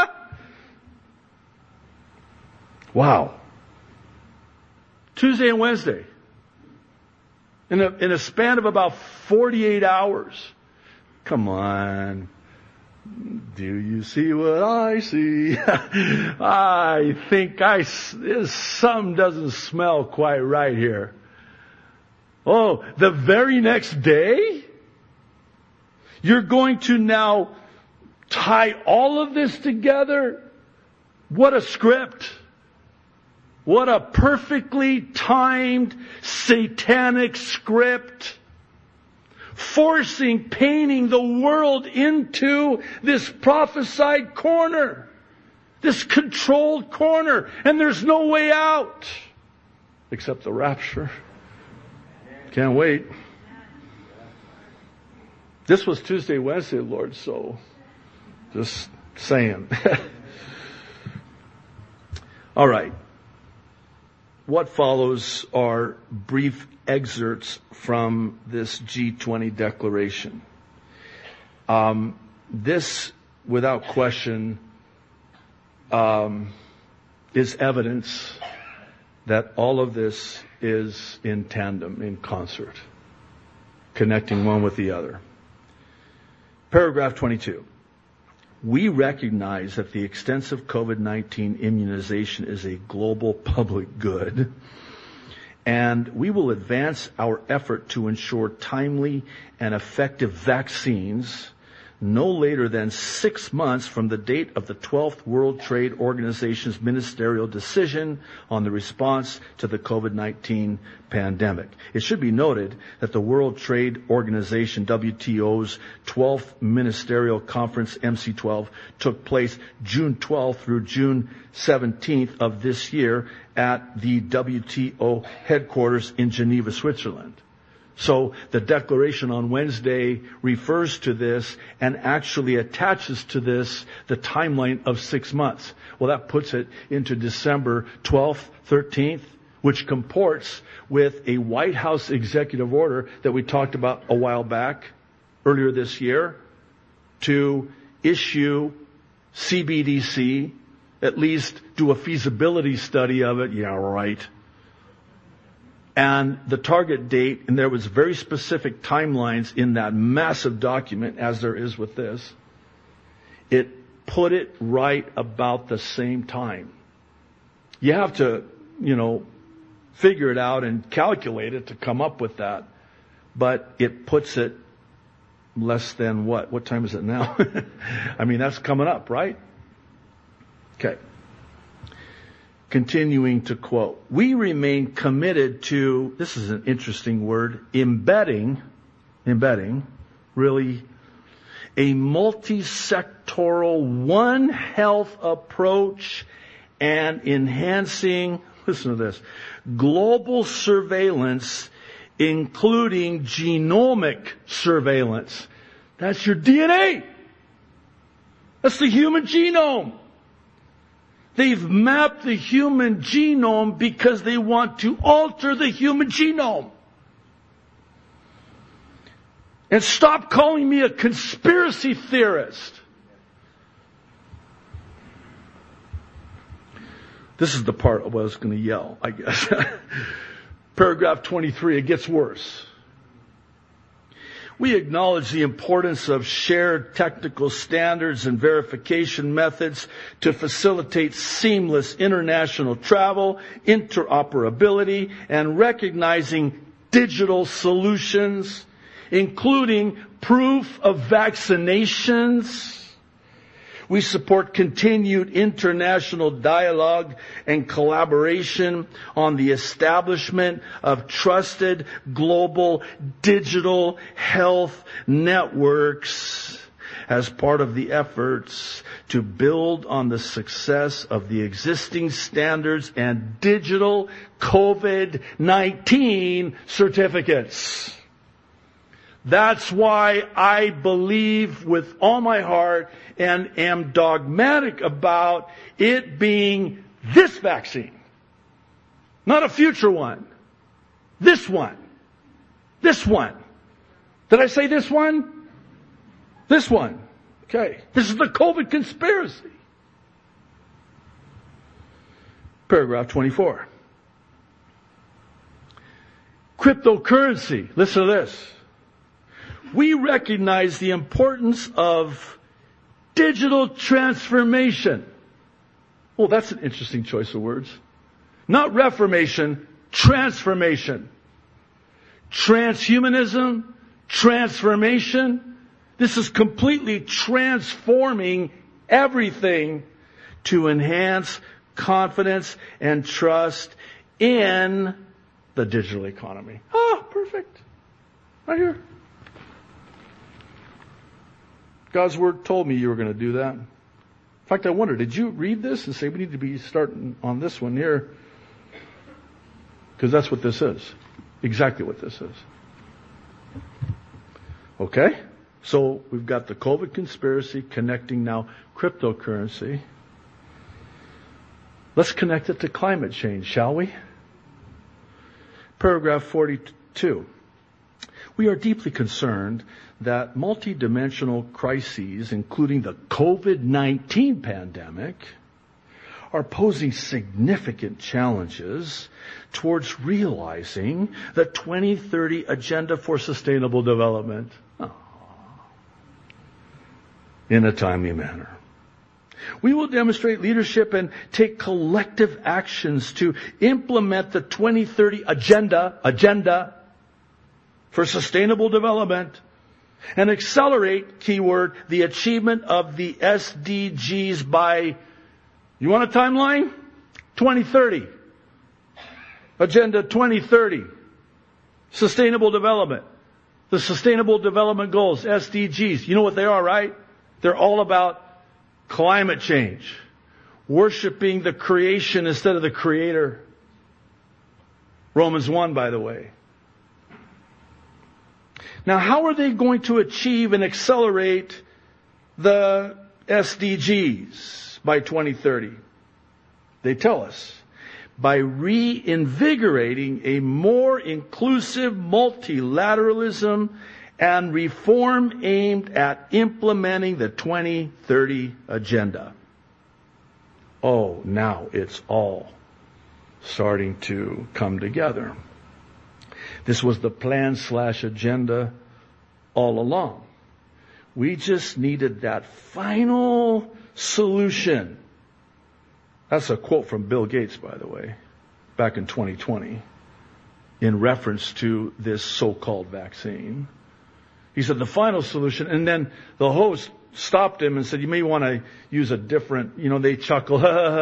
Wow. Tuesday and Wednesday. In a span of about 48 hours. Come on. Do you see what I see? I think something doesn't smell quite right here. Oh, the very next day? You're going to now tie all of this together? What a script. What a perfectly timed satanic script. Painting the world into this prophesied corner. This controlled corner. And there's no way out. Except the rapture. Can't wait. This was Tuesday, Wednesday, Lord, so just saying. All right. What follows are brief excerpts from this G20 declaration. This, without question, is evidence that all of this is in tandem, in concert, connecting one with the other. Paragraph 22. We recognize that the extensive COVID-19 immunization is a global public good, and we will advance our effort to ensure timely and effective vaccines no later than 6 months from the date of the 12th World Trade Organization's ministerial decision on the response to the COVID-19 pandemic. It should be noted that the World Trade Organization, WTO's 12th Ministerial Conference, MC12, took place June 12th through June 17th of this year at the WTO headquarters in Geneva, Switzerland. So the declaration on Wednesday refers to this and actually attaches to this the timeline of 6 months. Well, that puts it into December 12th, 13th, which comports with a White House executive order that we talked about a while back, earlier this year, to issue CBDC, at least do a feasibility study of it. Yeah, right. And the target date, and there was very specific timelines in that massive document, as there is with this. It put it right about the same time. You have to, figure it out and calculate it to come up with that. But it puts it less than what? What time is it now? I mean, that's coming up, right? Okay. Continuing to quote, we remain committed to, this is an interesting word, embedding, really, a multi-sectoral One Health approach and enhancing, listen to this, global surveillance, including genomic surveillance. That's your DNA. That's the human genome. They've mapped the human genome because they want to alter the human genome. And stop calling me a conspiracy theorist. This is the part I was going to yell, I guess. Paragraph 23, it gets worse. We acknowledge the importance of shared technical standards and verification methods to facilitate seamless international travel, interoperability, and recognizing digital solutions, including proof of vaccinations. We support continued international dialogue and collaboration on the establishment of trusted global digital health networks as part of the efforts to build on the success of the existing standards and digital COVID-19 certificates. That's why I believe with all my heart and am dogmatic about it being this vaccine. Not a future one. This one. This one. Did I say this one? This one. Okay. This is the COVID conspiracy. Paragraph 24. Cryptocurrency. Listen to this. We recognize the importance of digital transformation. Well, that's an interesting choice of words. Not reformation, transformation. Transhumanism, transformation. This is completely transforming everything to enhance confidence and trust in the digital economy. Oh, perfect. Right here. God's Word told me you were going to do that. In fact, I wonder, did you read this and say we need to be starting on this one here? Because that's what this is. Exactly what this is. Okay? So we've got the COVID conspiracy connecting now cryptocurrency. Let's connect it to climate change, shall we? Paragraph 42. We are deeply concerned that multidimensional crises, including the COVID-19 pandemic, are posing significant challenges towards realizing the 2030 Agenda for Sustainable Development. Oh. in a timely manner. We will demonstrate leadership and take collective actions to implement the 2030 agenda for sustainable development and accelerate, keyword, the achievement of the SDGs by, you want a timeline? 2030. Agenda 2030. Sustainable development. The Sustainable Development Goals, SDGs. You know what they are, right? They're all about climate change. Worshiping the creation instead of the creator. Romans 1, by the way. Now, how are they going to achieve and accelerate the SDGs by 2030? They tell us, by reinvigorating a more inclusive multilateralism and reform aimed at implementing the 2030 agenda. Oh, now it's all starting to come together. This was the plan/agenda all along. We just needed that final solution. That's a quote from Bill Gates, by the way, back in 2020, in reference to this so-called vaccine. He said the final solution, and then the host stopped him and said, you may want to use a different, they chuckle.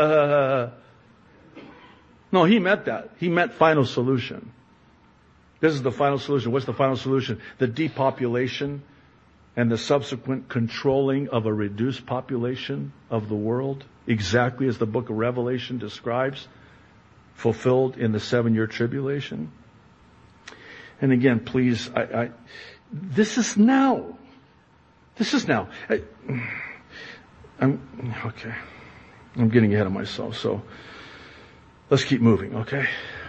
No, he meant that. He meant final solution. This is the final solution. What's the final solution? The depopulation and the subsequent controlling of a reduced population of the world, exactly as the book of Revelation describes, fulfilled in the 7-year tribulation. And again, please, this is now. This is now. I'm getting ahead of myself, so let's keep moving, okay?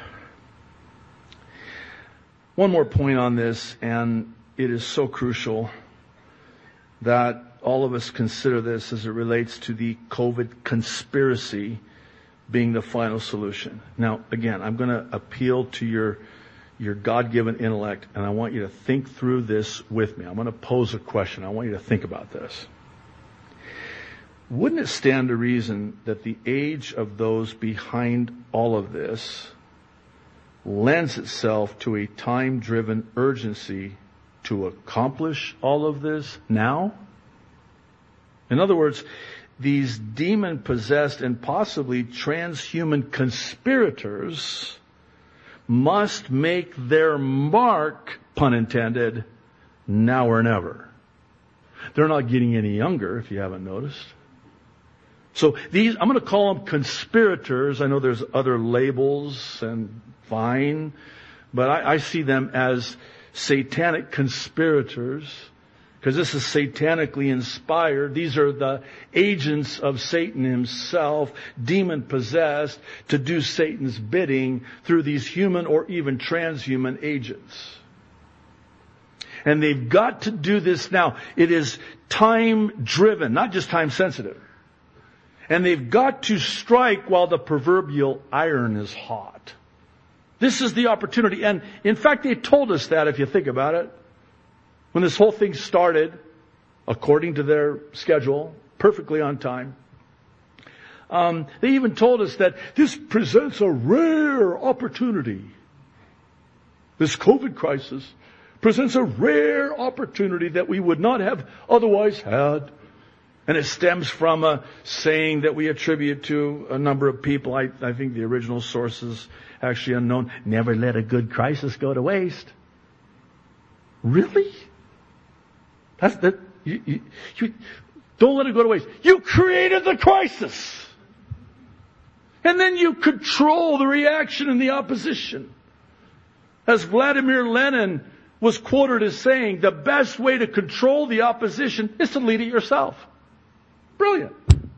One more point on this, and it is so crucial that all of us consider this as it relates to the COVID conspiracy being the final solution. Now, again, I'm going to appeal to your God-given intellect, and I want you to think through this with me. I'm going to pose a question. I want you to think about this. Wouldn't it stand to reason that the age of those behind all of this lends itself to a time-driven urgency to accomplish all of this now? In other words, these demon-possessed and possibly transhuman conspirators must make their mark, pun intended, now or never. They're not getting any younger, if you haven't noticed. So these, I'm going to call them conspirators. I know there's other labels, and fine, but I see them as satanic conspirators, because this is satanically inspired. These are the agents of Satan himself, demon-possessed, to do Satan's bidding through these human or even transhuman agents. And they've got to do this now. It is time-driven, not just time-sensitive. And they've got to strike while the proverbial iron is hot. This is the opportunity. And in fact, they told us that, if you think about it. When this whole thing started, according to their schedule, perfectly on time, they even told us that this presents a rare opportunity. This COVID crisis presents a rare opportunity that we would not have otherwise had. And it stems from a saying that we attribute to a number of people. I think the original source is actually unknown. Never let a good crisis go to waste. Really? You don't let it go to waste. You created the crisis. And then you control the reaction and the opposition. As Vladimir Lenin was quoted as saying, the best way to control the opposition is to lead it yourself. Brilliant.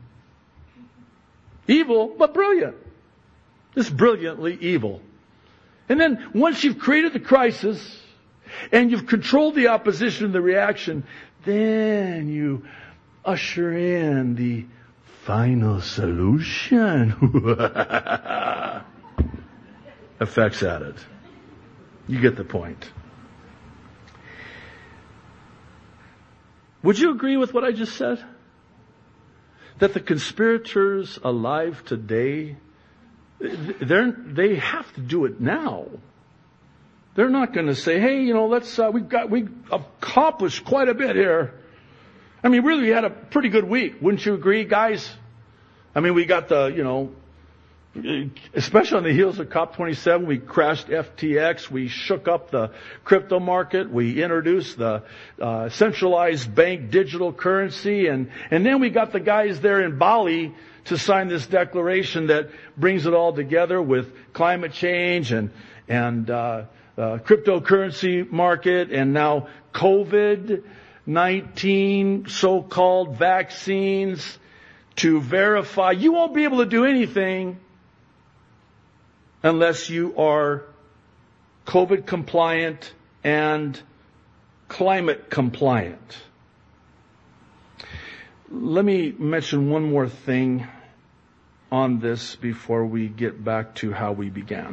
Evil, but brilliant. It's brilliantly evil. And then once you've created the crisis and you've controlled the opposition and the reaction, then you usher in the final solution. Effects added. You get the point. Would you agree with what I just said? That the conspirators alive today, they have to do it now. They're not going to say, hey, we accomplished quite a bit here. I mean, really, we had a pretty good week. Wouldn't you agree, guys? I mean, we got especially on the heels of COP27, we crashed FTX. We shook up the crypto market. We introduced the centralized bank digital currency. And then we got the guys there in Bali to sign this declaration that brings it all together with climate change and cryptocurrency market and now COVID-19 so-called vaccines to verify. You won't be able to do anything unless you are COVID compliant and climate compliant. Let me mention one more thing on this before we get back to how we began.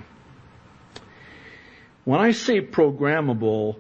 When I say programmable,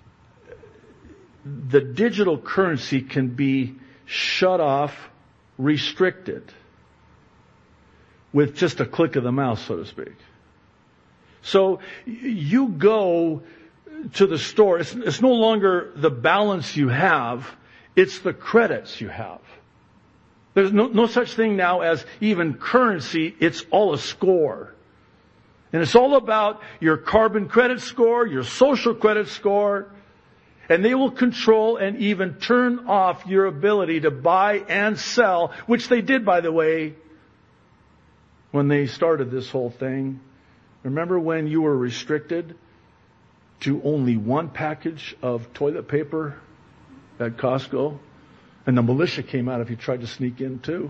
the digital currency can be shut off, restricted with just a click of the mouse, so to speak. So you go to the store, it's no longer the balance you have, it's the credits you have. There's no such thing now as even currency, it's all a score. And it's all about your carbon credit score, your social credit score, and they will control and even turn off your ability to buy and sell, which they did, by the way, when they started this whole thing. Remember when you were restricted to only one package of toilet paper at Costco? And the militia came out if you tried to sneak in too.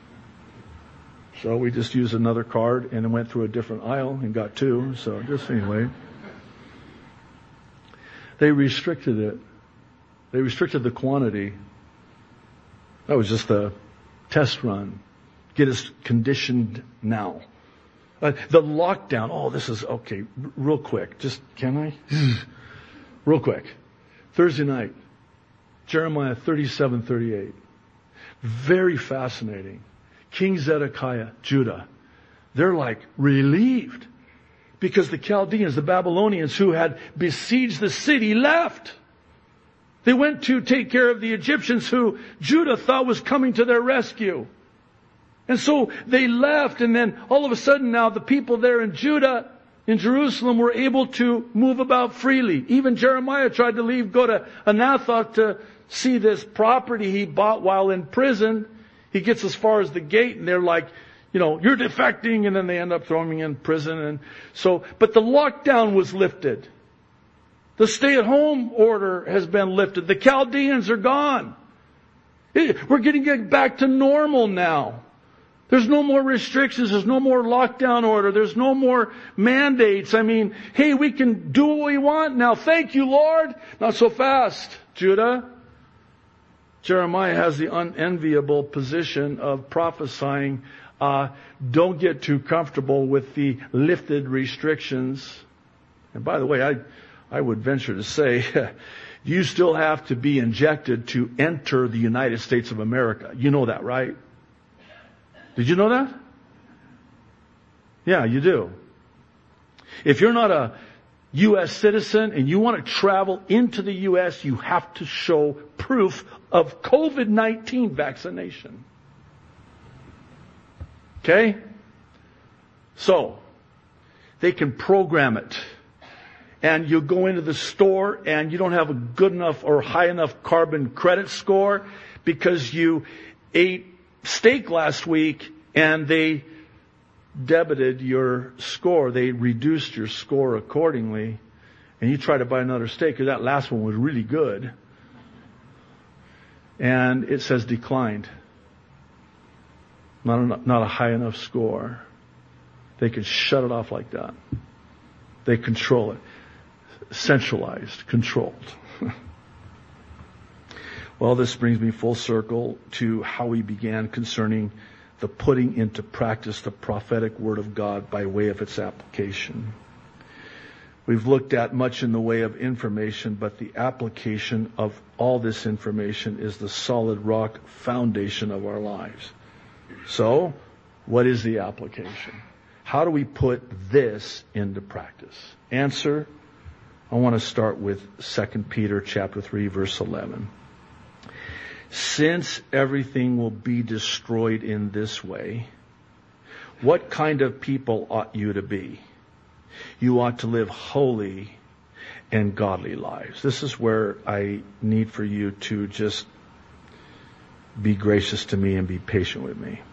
So we just used another card and went through a different aisle and got two. So just anyway. They restricted it. They restricted the quantity. That was just a test run. Get us conditioned now. The lockdown. Oh, this is okay. Real quick. Just, can I? Real quick. Thursday night. Jeremiah 37:38. Very fascinating. King Zedekiah, Judah. They're like relieved. Because the Chaldeans, the Babylonians who had besieged the city left. They went to take care of the Egyptians who Judah thought was coming to their rescue. And so they left, and then all of a sudden now the people there in Judah, in Jerusalem, were able to move about freely. Even Jeremiah tried to leave, go to Anathoth to see this property he bought while in prison. He gets as far as the gate, and they're like, you're defecting, and then they end up throwing him in prison. And so, but the lockdown was lifted. The stay-at-home order has been lifted. The Chaldeans are gone. We're getting back to normal now. There's no more restrictions. There's no more lockdown order. There's no more mandates. I mean, hey, we can do what we want now. Thank you, Lord. Not so fast, Judah. Jeremiah has the unenviable position of prophesying, don't get too comfortable with the lifted restrictions. And by the way, I would venture to say, you still have to be injected to enter the United States of America. You know that, right? Did you know that? Yeah, you do. If you're not a U.S. citizen and you want to travel into the U.S., you have to show proof of COVID-19 vaccination. Okay? So, they can program it. And you go into the store and you don't have a good enough or high enough carbon credit score because you ate steak last week and they debited your score. They reduced your score accordingly. And you try to buy another steak because that last one was really good. And it says declined. Not a high enough score. They can shut it off like that. They control it. Centralized, controlled. Well, this brings me full circle to how we began concerning the putting into practice the prophetic word of God by way of its application. We've looked at much in the way of information, but the application of all this information is the solid rock foundation of our lives. So, what is the application? How do we put this into practice? Answer, I want to start with 2 Peter chapter 3, verse 11. Since everything will be destroyed in this way, what kind of people ought you to be? You ought to live holy and godly lives. This is where I need for you to just be gracious to me and be patient with me.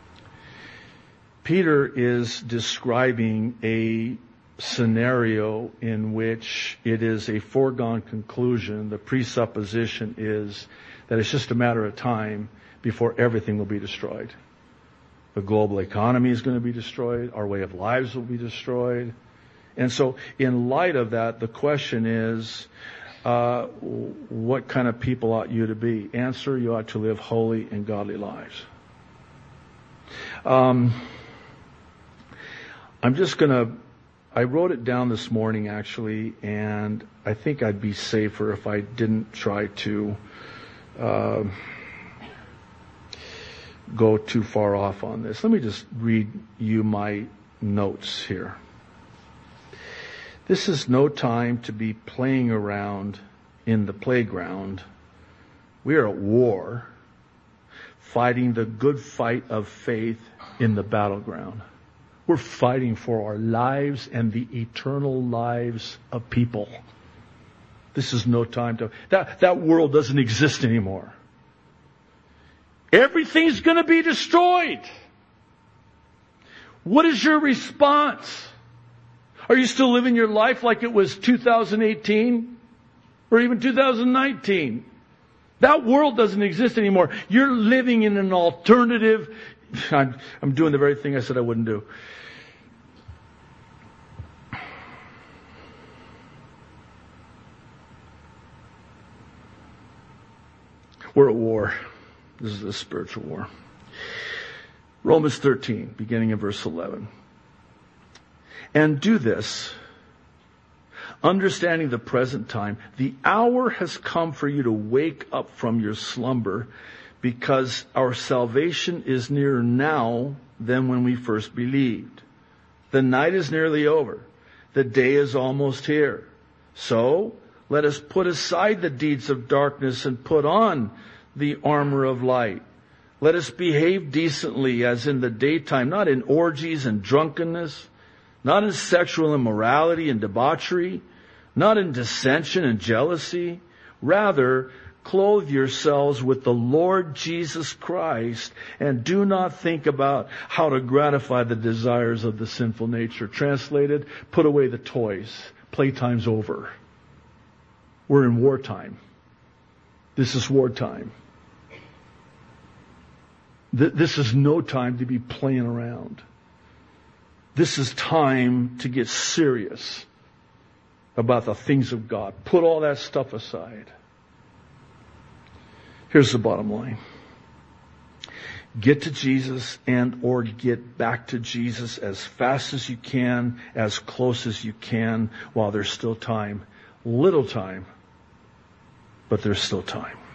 Peter is describing a scenario in which it is a foregone conclusion. The presupposition is that it's just a matter of time before everything will be destroyed. The global economy is going to be destroyed. Our way of lives will be destroyed. And so in light of that, the question is, what kind of people ought you to be? Answer, you ought to live holy and godly lives. I wrote it down this morning actually, and I think I'd be safer if I didn't try to go too far off on this. Let me just read you my notes here. This is no time to be playing around in the playground. We are at war, fighting the good fight of faith in the battleground. We're fighting for our lives and the eternal lives of people. This is no time to... That world doesn't exist anymore. Everything's going to be destroyed. What is your response? Are you still living your life like it was 2018 or even 2019? That world doesn't exist anymore. You're living in an alternative. I'm doing the very thing I said I wouldn't do. We're at war. This is a spiritual war. Romans 13, beginning in verse 11. And do this, understanding the present time, the hour has come for you to wake up from your slumber, because our salvation is nearer now than when we first believed. The night is nearly over. The day is almost here. So, let us put aside the deeds of darkness and put on the armor of light. Let us behave decently as in the daytime, not in orgies and drunkenness, not in sexual immorality and debauchery, not in dissension and jealousy. Rather, clothe yourselves with the Lord Jesus Christ, and do not think about how to gratify the desires of the sinful nature. Translated, put away the toys. Playtime's over. We're in wartime. This is wartime. This is no time to be playing around. This is time to get serious about the things of God. Put all that stuff aside. Here's the bottom line. Get to Jesus and or get back to Jesus as fast as you can, as close as you can, while there's still time. Little time, but there's still time.